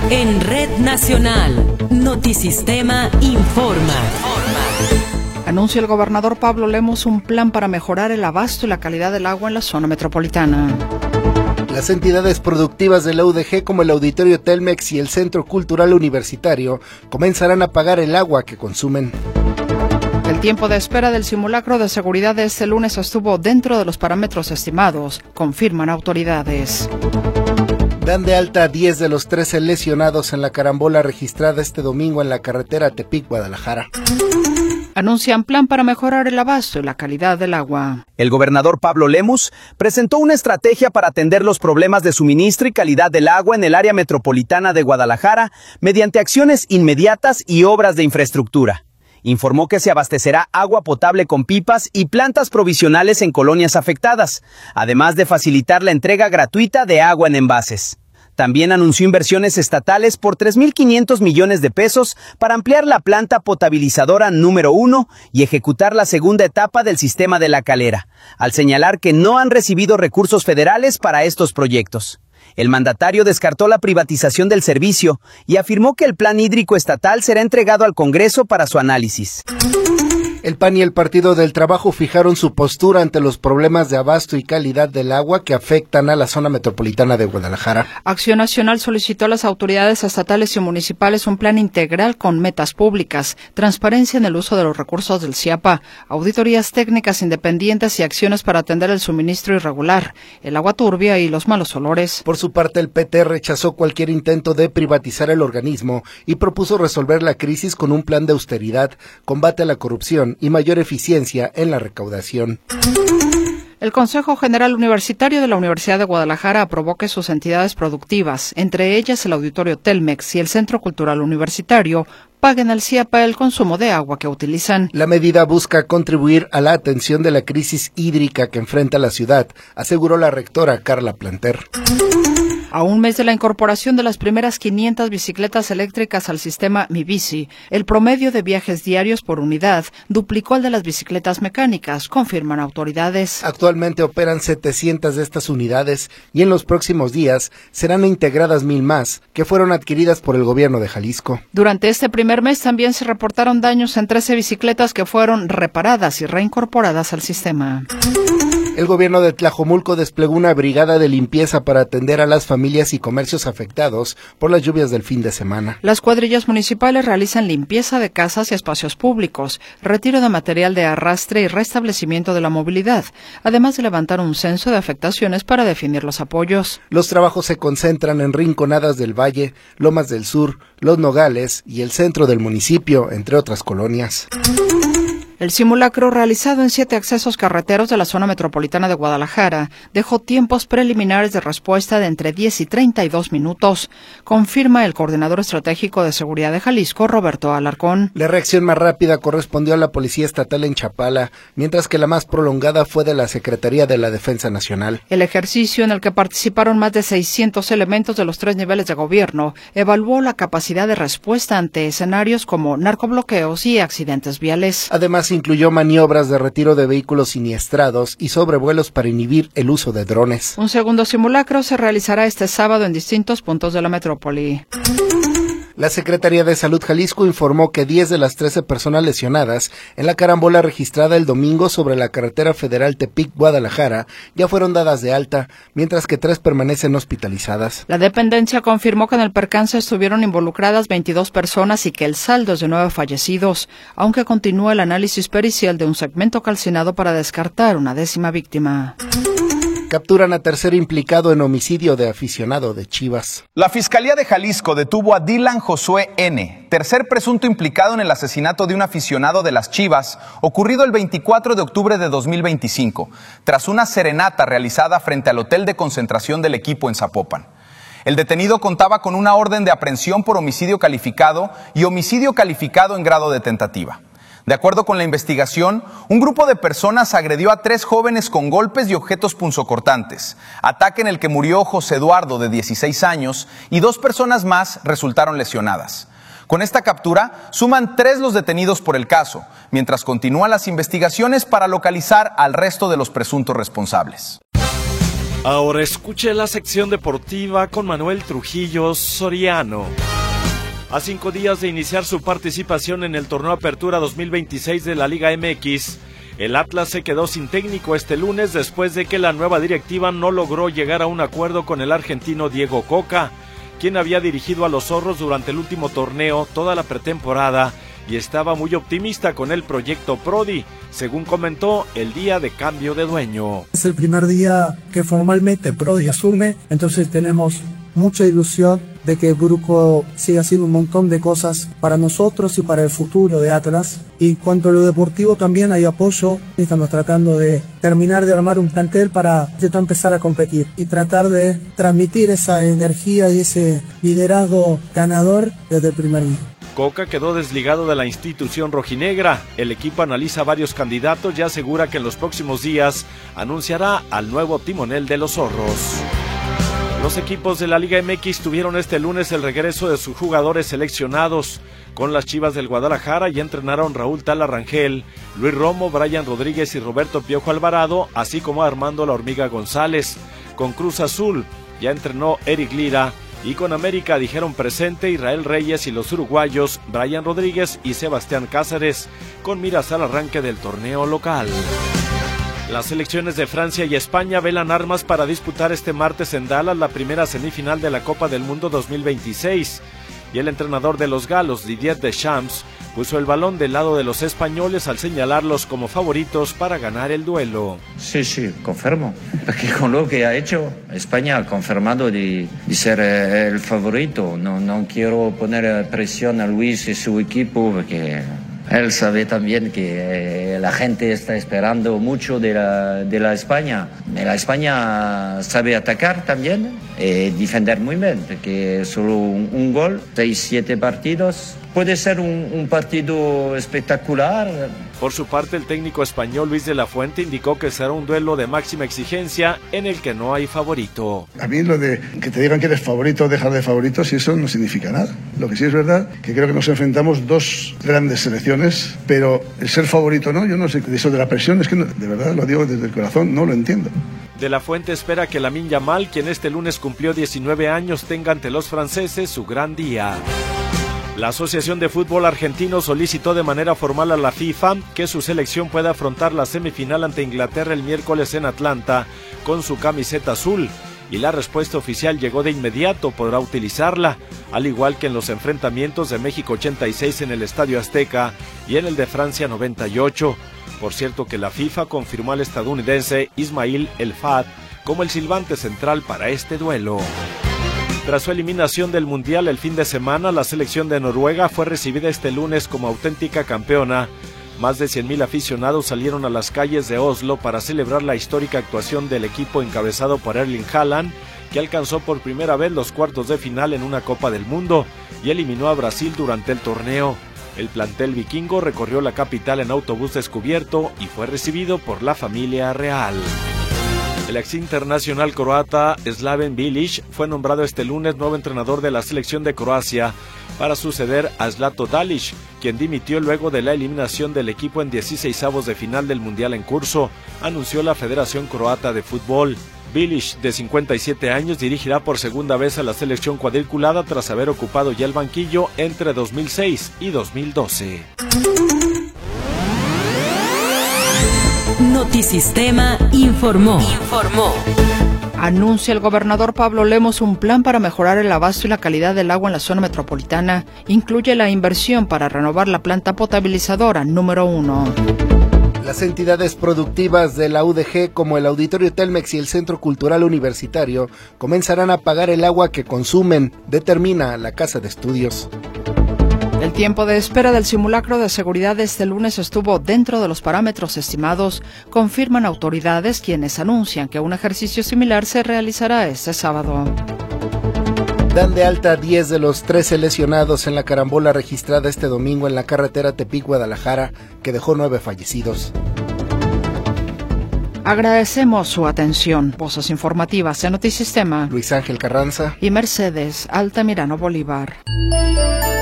En Red Nacional, Notisistema informa. Anuncia el gobernador Pablo Lemos un plan para mejorar el abasto y la calidad del agua en la zona metropolitana. Las entidades productivas de la UDG, como el Auditorio Telmex y el Centro Cultural Universitario, comenzarán a pagar el agua que consumen. El tiempo de espera del simulacro de seguridad de este lunes estuvo dentro de los parámetros estimados, confirman autoridades. Dan de alta a 10 de los 13 lesionados en la carambola registrada este domingo en la carretera Tepic-Guadalajara. Anuncian plan para mejorar el abasto y la calidad del agua. El gobernador Pablo Lemos presentó una estrategia para atender los problemas de suministro y calidad del agua en el área metropolitana de Guadalajara mediante acciones inmediatas y obras de infraestructura. Informó que se abastecerá agua potable con pipas y plantas provisionales en colonias afectadas, además de facilitar la entrega gratuita de agua en envases. También anunció inversiones estatales por 3.500 millones de pesos para ampliar la planta potabilizadora número 1 y ejecutar la segunda etapa del sistema de La Calera, al señalar que no han recibido recursos federales para estos proyectos. El mandatario descartó la privatización del servicio y afirmó que el plan hídrico estatal será entregado al Congreso para su análisis. El PAN y el Partido del Trabajo fijaron su postura ante los problemas de abasto y calidad del agua que afectan a la zona metropolitana de Guadalajara. Acción Nacional solicitó a las autoridades estatales y municipales un plan integral con metas públicas, transparencia en el uso de los recursos del CIAPA, auditorías técnicas independientes y acciones para atender el suministro irregular, el agua turbia y los malos olores. Por su parte, el PT rechazó cualquier intento de privatizar el organismo y propuso resolver la crisis con un plan de austeridad, combate a la corrupción y mayor eficiencia en la recaudación. El Consejo General Universitario de la Universidad de Guadalajara aprobó que sus entidades productivas, entre ellas el Auditorio Telmex y el Centro Cultural Universitario, paguen al CIAPA el consumo de agua que utilizan. La medida busca contribuir a la atención de la crisis hídrica que enfrenta la ciudad, aseguró la rectora Carla Planter. A un mes de la incorporación de las primeras 500 bicicletas eléctricas al sistema Mi Bici, el promedio de viajes diarios por unidad duplicó al de las bicicletas mecánicas, confirman autoridades. Actualmente operan 700 de estas unidades y en los próximos días serán integradas 1,000 más, que fueron adquiridas por el gobierno de Jalisco. Durante este primer mes también se reportaron daños en 13 bicicletas que fueron reparadas y reincorporadas al sistema. El gobierno de Tlajomulco desplegó una brigada de limpieza para atender a las familias y comercios afectados por las lluvias del fin de semana. Las cuadrillas municipales realizan limpieza de casas y espacios públicos, retiro de material de arrastre y restablecimiento de la movilidad, además de levantar un censo de afectaciones para definir los apoyos. Los trabajos se concentran en Rinconadas del Valle, Lomas del Sur, Los Nogales y el centro del municipio, entre otras colonias. El simulacro realizado en 7 accesos carreteros de la zona metropolitana de Guadalajara dejó tiempos preliminares de respuesta de entre 10 y 32 minutos, confirma el coordinador estratégico de seguridad de Jalisco, Roberto Alarcón. La reacción más rápida correspondió a la Policía Estatal en Chapala, mientras que la más prolongada fue de la Secretaría de la Defensa Nacional. El ejercicio, en el que participaron más de 600 elementos de los 3 niveles de gobierno, evaluó la capacidad de respuesta ante escenarios como narcobloqueos y accidentes viales. Además, incluyó maniobras de retiro de vehículos siniestrados y sobrevuelos para inhibir el uso de drones. Un segundo simulacro se realizará este sábado en distintos puntos de la metrópoli. La Secretaría de Salud Jalisco informó que 10 de las 13 personas lesionadas en la carambola registrada el domingo sobre la carretera federal Tepic-Guadalajara ya fueron dadas de alta, mientras que 3 permanecen hospitalizadas. La dependencia confirmó que en el percance estuvieron involucradas 22 personas y que el saldo es de 9 fallecidos, aunque continúa el análisis pericial de un segmento calcinado para descartar una 10ª víctima. Capturan a tercer implicado en homicidio de aficionado de Chivas. La Fiscalía de Jalisco detuvo a Dylan Josué N., tercer presunto implicado en el asesinato de un aficionado de las Chivas, ocurrido el 24 de octubre de 2025, tras una serenata realizada frente al hotel de concentración del equipo en Zapopan. El detenido contaba con una orden de aprehensión por homicidio calificado y homicidio calificado en grado de tentativa. De acuerdo con la investigación, un grupo de personas agredió a 3 jóvenes con golpes y objetos punzocortantes, ataque en el que murió José Eduardo, de 16 años, y 2 personas más resultaron lesionadas. Con esta captura, suman 3 los detenidos por el caso, mientras continúan las investigaciones para localizar al resto de los presuntos responsables. Ahora escuche la sección deportiva con Manuel Trujillo Soriano. A 5 días de iniciar su participación en el Torneo Apertura 2026 de la Liga MX, el Atlas se quedó sin técnico este lunes después de que la nueva directiva no logró llegar a un acuerdo con el argentino Diego Coca, quien había dirigido a los Zorros durante el último torneo toda la pretemporada y estaba muy optimista con el proyecto Prodi, según comentó el día de cambio de dueño. Es el primer día que formalmente Prodi asume, entonces tenemos mucha ilusión de que el grupo siga haciendo un montón de cosas para nosotros y para el futuro de Atlas. Y en cuanto a lo deportivo también hay apoyo. Estamos tratando de terminar de armar un plantel para empezar a competir y tratar de transmitir esa energía y ese liderazgo ganador desde el primer día. Coca quedó desligado de la institución rojinegra. El equipo analiza varios candidatos y asegura que en los próximos días anunciará al nuevo timonel de los Zorros. Los equipos de la Liga MX tuvieron este lunes el regreso de sus jugadores seleccionados. Con las Chivas del Guadalajara ya entrenaron Raúl Tala Rangel, Luis Romo, Brian Rodríguez y Roberto Piojo Alvarado, así como Armando La Hormiga González. Con Cruz Azul ya entrenó Eric Lira. Y con América dijeron presente Israel Reyes y los uruguayos Brian Rodríguez y Sebastián Cáceres, con miras al arranque del torneo local. Las selecciones de Francia y España velan armas para disputar este martes en Dallas la primera semifinal de la Copa del Mundo 2026. Y el entrenador de los galos, Didier Deschamps, puso el balón del lado de los españoles al señalarlos como favoritos para ganar el duelo. Sí, confirmo, porque con lo que ha hecho, España ha confirmado de ser el favorito. No quiero poner presión a Luis y su equipo, porque él sabe también que la gente está esperando mucho de la España. La España sabe atacar también y defender muy bien, porque solo un gol, 6-7 partidos. Puede ser un partido espectacular. Por su parte, el técnico español Luis de la Fuente indicó que será un duelo de máxima exigencia en el que no hay favorito. A mí lo de que te digan que eres favorito o dejar de favoritos, eso no significa nada. Lo que sí es verdad, que creo que nos enfrentamos dos grandes selecciones, pero el ser favorito no, yo no sé, eso de la presión, es que no, de verdad lo digo desde el corazón, no lo entiendo. De la Fuente espera que Lamine Yamal, quien este lunes cumplió 19 años, tenga ante los franceses su gran día. La Asociación de Fútbol Argentino solicitó de manera formal a la FIFA que su selección pueda afrontar la semifinal ante Inglaterra el miércoles en Atlanta con su camiseta azul, y la respuesta oficial llegó de inmediato, podrá utilizarla, al igual que en los enfrentamientos de México 86 en el Estadio Azteca y en el de Francia 98. Por cierto que la FIFA confirmó al estadounidense Ismail El Fat como el silbante central para este duelo. Tras su eliminación del Mundial el fin de semana, la selección de Noruega fue recibida este lunes como auténtica campeona. Más de 100,000 aficionados salieron a las calles de Oslo para celebrar la histórica actuación del equipo encabezado por Erling Haaland, que alcanzó por primera vez los cuartos de final en una Copa del Mundo y eliminó a Brasil durante el torneo. El plantel vikingo recorrió la capital en autobús descubierto y fue recibido por la familia real. El ex internacional croata Slaven Bilic fue nombrado este lunes nuevo entrenador de la selección de Croacia para suceder a Zlatko Dalic, quien dimitió luego de la eliminación del equipo en 16avos de final del Mundial en curso, anunció la Federación Croata de Fútbol. Bilic, de 57 años, dirigirá por segunda vez a la selección cuadriculada tras haber ocupado ya el banquillo entre 2006 y 2012. Notisistema informó. Anuncia el gobernador Pablo Lemos un plan para mejorar el abasto y la calidad del agua en la zona metropolitana. Incluye la inversión para renovar la planta potabilizadora número 1. Las entidades productivas de la UDG, como el Auditorio Telmex y el Centro Cultural Universitario, comenzarán a pagar el agua que consumen, determina la Casa de Estudios. El tiempo de espera del simulacro de seguridad de este lunes estuvo dentro de los parámetros estimados, confirman autoridades quienes anuncian que un ejercicio similar se realizará este sábado. Dan de alta 10 de los 13 lesionados en la carambola registrada este domingo en la carretera Tepic-Guadalajara, que dejó 9 fallecidos. Agradecemos su atención. Voces informativas en Notisistema. Luis Ángel Carranza y Mercedes Altamirano Bolívar.